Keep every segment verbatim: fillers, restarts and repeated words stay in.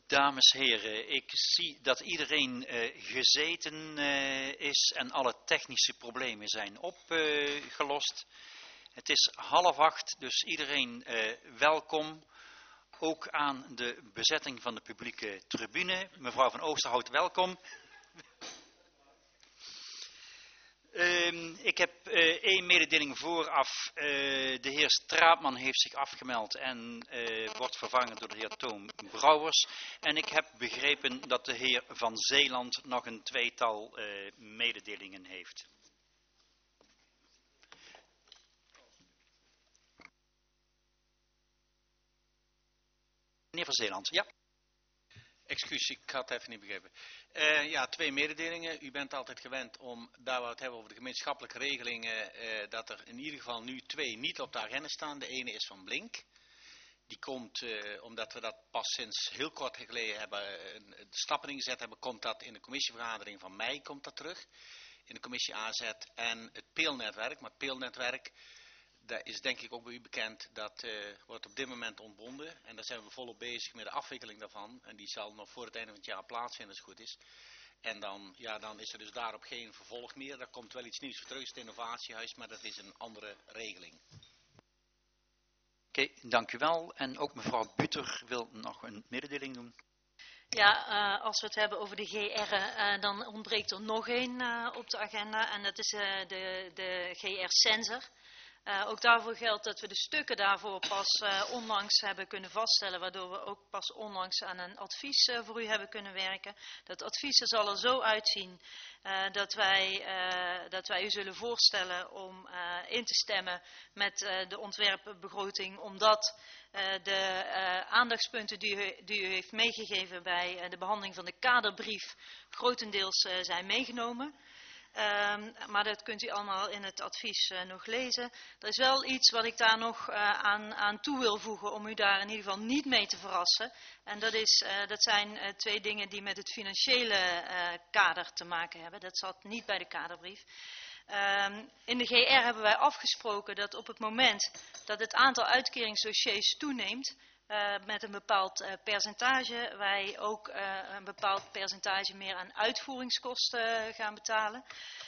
Dames en heren, ik zie dat iedereen uh, gezeten uh, is en alle technische problemen zijn opgelost. Uh, Het is half acht, dus iedereen uh, welkom. Ook aan de bezetting van de publieke tribune. Mevrouw van Oosterhout, welkom. Uh, ik heb uh, één mededeling vooraf. Uh, de heer Straatman heeft zich afgemeld en uh, wordt vervangen door de heer Toom Brouwers. En ik heb begrepen dat de heer Van Zeeland nog een tweetal uh, mededelingen heeft. Meneer Van Zeeland, ja. Excuus, ik had het even niet begrepen. Uh, ja, twee mededelingen. U bent altijd gewend om, daar we het hebben over de gemeenschappelijke regelingen, uh, dat er in ieder geval nu twee niet op de agenda staan. De ene is van Blink. Die komt, uh, omdat we dat pas sinds heel kort geleden hebben, uh, de stappen ingezet hebben, komt dat in de commissievergadering van mei, komt dat terug. In de commissie A Z en het P E E L-netwerk. Maar het P E E L-netwerk, dat is denk ik ook bij u bekend, dat uh, wordt op dit moment ontbonden. En daar zijn we volop bezig met de afwikkeling daarvan. En die zal nog voor het einde van het jaar plaatsvinden als het goed is. En dan, ja, dan is er dus daarop geen vervolg meer. Daar komt wel iets nieuws voor terug, het innovatiehuis, maar dat is een andere regeling. Oké, okay, dank u wel. En ook mevrouw Buter wil nog een mededeling doen. Ja, uh, als we het hebben over de G R, uh, dan ontbreekt er nog één uh, op de agenda. En dat is uh, de, de G R-sensor. Uh, ook daarvoor geldt dat we de stukken daarvoor pas uh, onlangs hebben kunnen vaststellen, waardoor we ook pas onlangs aan een advies uh, voor u hebben kunnen werken. Dat advies zal er zo uitzien uh, dat, wij, uh, dat wij u zullen voorstellen om uh, in te stemmen met uh, de ontwerpbegroting, omdat uh, de uh, aandachtspunten die u, die u heeft meegegeven bij uh, de behandeling van de kaderbrief grotendeels uh, zijn meegenomen. Um, maar dat kunt u allemaal in het advies uh, nog lezen. Er is wel iets wat ik daar nog uh, aan, aan toe wil voegen om u daar in ieder geval niet mee te verrassen. En dat, is, uh, dat zijn uh, twee dingen die met het financiële uh, kader te maken hebben. Dat zat niet bij de kaderbrief. Um, in de G R hebben wij afgesproken dat op het moment dat het aantal uitkeringsdossiers toeneemt, Uh, met een bepaald uh, percentage, wij ook uh, een bepaald percentage meer aan uitvoeringskosten uh, gaan betalen.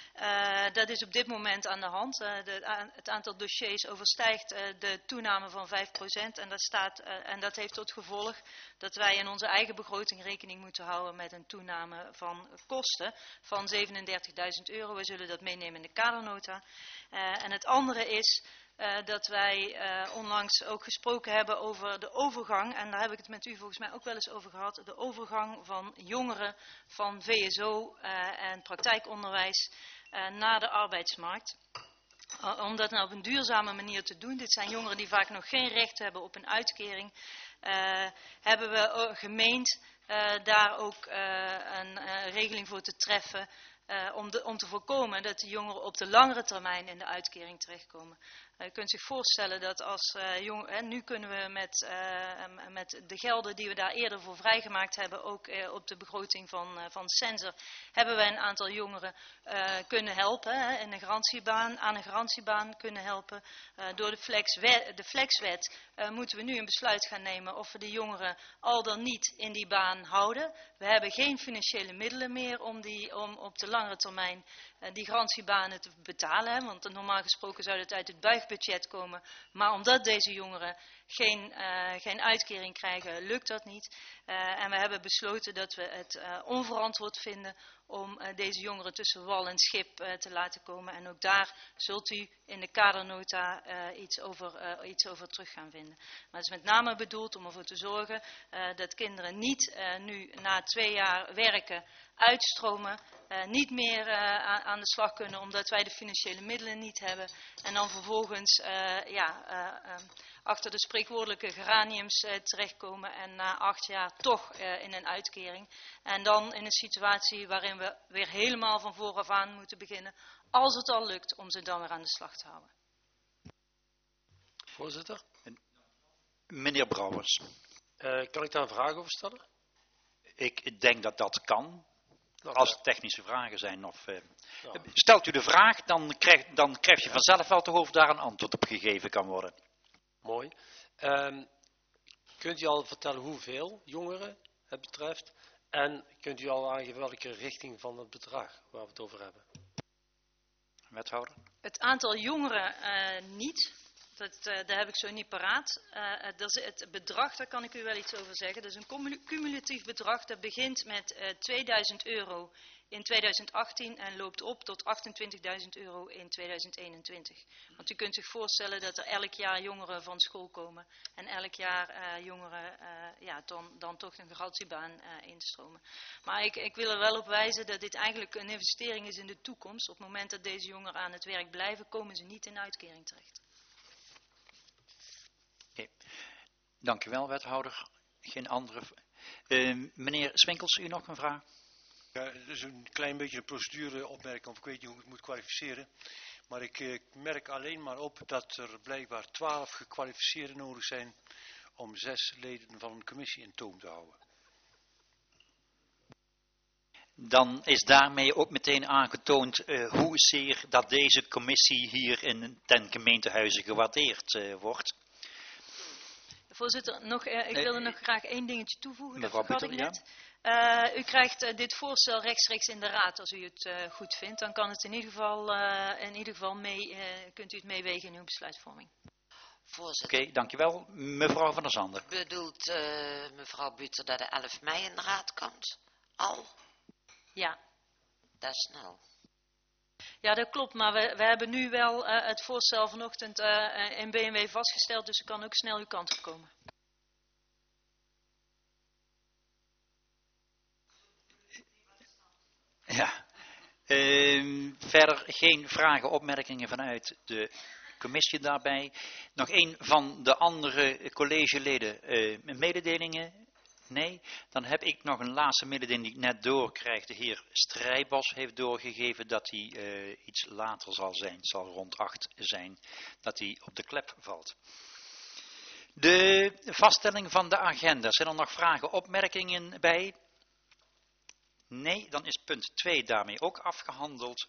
Uh, dat is op dit moment aan de hand. Uh, de, a, het aantal dossiers overstijgt uh, de toename van vijf procent en dat, staat, uh, en dat heeft tot gevolg dat wij in onze eigen begroting rekening moeten houden met een toename van kosten van zevenendertigduizend euro. We zullen dat meenemen in de kadernota. Uh, en het andere is Uh, dat wij uh, onlangs ook gesproken hebben over de overgang, en daar heb ik het met u volgens mij ook wel eens over gehad, de overgang van jongeren van V S O uh, en praktijkonderwijs uh, naar de arbeidsmarkt. Uh, om dat nou op een duurzame manier te doen, dit zijn jongeren die vaak nog geen recht hebben op een uitkering, uh, hebben we uh, gemeend uh, daar ook uh, een uh, regeling voor te treffen. Uh, om, de, om te voorkomen dat de jongeren op de langere termijn in de uitkering terechtkomen. Uh, je kunt zich voorstellen dat als uh, jong, hè, nu kunnen we met, uh, met de gelden die we daar eerder voor vrijgemaakt hebben, ook uh, op de begroting van, uh, van Sensor, hebben we een aantal jongeren uh, kunnen helpen, hè, in een garantiebaan, aan een garantiebaan kunnen helpen. Uh, door de, flexwet, de flexwet uh, moeten we nu een besluit gaan nemen of we de jongeren al dan niet in die baan houden. We hebben geen financiële middelen meer om, die, om op de langere termijn uh, die garantiebanen te betalen. Hè, want normaal gesproken zou het uit het buigbudget komen. Maar omdat deze jongeren geen, uh, geen uitkering krijgen, lukt dat niet. Uh, en we hebben besloten dat we het uh, onverantwoord vinden om uh, deze jongeren tussen wal en schip uh, te laten komen. En ook daar zult u in de kadernota uh, iets, over, uh, iets over terug gaan vinden. Maar het is met name bedoeld om ervoor te zorgen uh, dat kinderen niet uh, nu na twee jaar werken uitstromen, uh, niet meer uh, aan de slag kunnen omdat wij de financiële middelen niet hebben. En dan vervolgens uh, ja, uh, uh, achter de spreekwoordelijke geraniums uh, terechtkomen en na acht jaar toch uh, in een uitkering. En dan in een situatie waarin we weer helemaal van vooraf aan moeten beginnen, als het al lukt om ze dan weer aan de slag te houden. Voorzitter. Meneer Brouwers. Uh, kan ik daar een vraag over stellen? Ik denk dat dat kan. Nou, als er technische vragen zijn. Of, uh, nou. Stelt u de vraag, dan krijg, dan krijg je vanzelf wel te horen of daar een antwoord op gegeven kan worden. Mooi. Um, kunt u al vertellen hoeveel jongeren het betreft? En kunt u al aangeven welke richting van het bedrag waar we het over hebben? Wethouder? Het aantal jongeren uh, niet. Dat, uh, daar heb ik zo niet paraat. Uh, dat is het bedrag, daar kan ik u wel iets over zeggen. Dat is een cumulatief bedrag. Dat begint met uh, tweeduizend euro in tweeduizend achttien en loopt op tot achtentwintigduizend euro in tweeduizend eenentwintig. Want u kunt zich voorstellen dat er elk jaar jongeren van school komen. En elk jaar uh, jongeren uh, ja, dan, dan toch een garantiebaan uh, instromen. Maar ik, ik wil er wel op wijzen dat dit eigenlijk een investering is in de toekomst. Op het moment dat deze jongeren aan het werk blijven, komen ze niet in uitkering terecht. Okay. Dank u wel, wethouder. Geen andere... Uh, meneer Swinkels, u nog een vraag? Ja, dat is een klein beetje een procedureopmerking, of ik weet niet hoe ik het moet kwalificeren. Maar ik eh, merk alleen maar op dat er blijkbaar twaalf gekwalificeerden nodig zijn om zes leden van een commissie in toom te houden. Dan is daarmee ook meteen aangetoond uh, hoezeer dat deze commissie hier in ten gemeentehuize gewaardeerd uh, wordt. Voorzitter, nog, uh, ik wilde nog graag één dingetje toevoegen. Mevrouw dat vergat ik Butter, net. Uh, u krijgt uh, dit voorstel rechtstreeks in de raad als u het uh, goed vindt. Dan kan het in ieder geval, uh, in ieder geval mee, uh, kunt u het meewegen in uw besluitvorming. Voorzitter. Oké, okay, dankjewel. Mevrouw van der Zanden. Bedoelt uh, mevrouw Buter dat de elf mei in de raad komt? Al? Ja. Dat is snel. Ja, dat klopt, maar we, we hebben nu wel uh, het voorstel vanochtend uh, in B M W vastgesteld, dus u kan ook snel uw kant op komen. Ja, uh, verder geen vragen, opmerkingen vanuit de commissie daarbij. Nog een van de andere collegeleden, uh, mededelingen? Nee, dan heb ik nog een laatste mededeling die ik net doorkrijg. De heer Strijbos heeft doorgegeven dat hij uh, iets later zal zijn. Het zal rond acht zijn dat hij op de klep valt. De vaststelling van de agenda. Zijn er nog vragen, opmerkingen bij? Nee, dan is punt twee daarmee ook afgehandeld.